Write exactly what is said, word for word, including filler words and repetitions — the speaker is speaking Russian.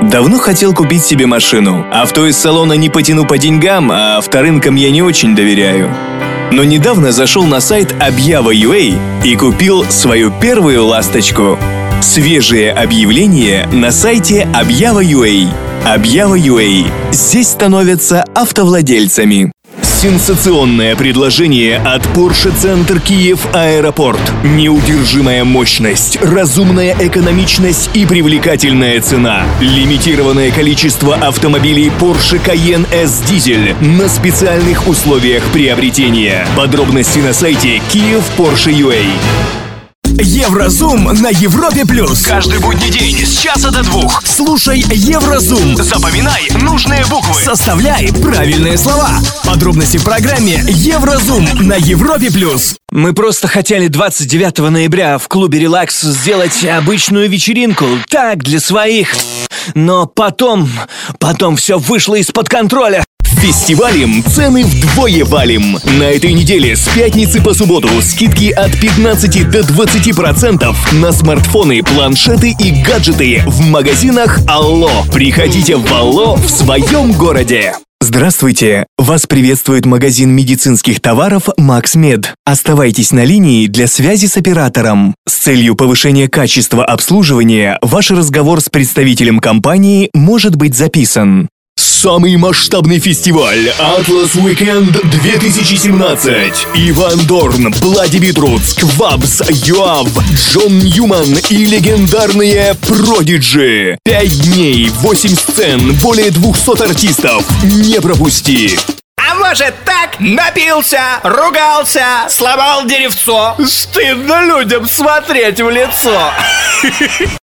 Давно хотел купить себе машину. Авто из салона не потяну по деньгам, а авторынкам я не очень доверяю. Но недавно зашел на сайт объява точка ю а и купил свою первую ласточку. Свежие объявления на сайте объява точка ю а. объява точка ю а. Здесь становятся автовладельцами. Сенсационное предложение от Porsche Центр Киев Аэропорт. Неудержимая мощность, разумная экономичность и привлекательная цена. Лимитированное количество автомобилей Porsche Cayenne S Diesel на специальных условиях приобретения. Подробности на сайте киев порше точка ю а. Еврозум на Европе плюс. Каждый будний день с часа до двух. Слушай Еврозум. Запоминай нужные буквы. Составляй правильные слова. Подробности в программе Еврозум на Европе плюс. Мы просто хотели двадцать девятого ноября в клубе «Релакс» сделать обычную вечеринку. Так, для своих. Но потом... Потом все вышло из-под контроля. Фестивалем цены вдвое валим. На этой неделе с пятницы по субботу скидки от пятнадцати до двадцати процентов на смартфоны, планшеты и гаджеты в магазинах Алло. Приходите в Алло в своем городе. Здравствуйте! Вас приветствует магазин медицинских товаров «Максмед». Оставайтесь на линии для связи с оператором. С целью повышения качества обслуживания ваш разговор с представителем компании может быть записан. Самый масштабный фестиваль Atlas Weekend две тысячи семнадцать. Иван Дорн, Блади Битрутс, Квабс, Юав, Джон Ньюман и легендарные Продиджи. Пять дней, восемь сцен, более двухсот артистов. Не пропусти! А может так? Напился, ругался, сломал деревцо. Стыдно людям смотреть в лицо.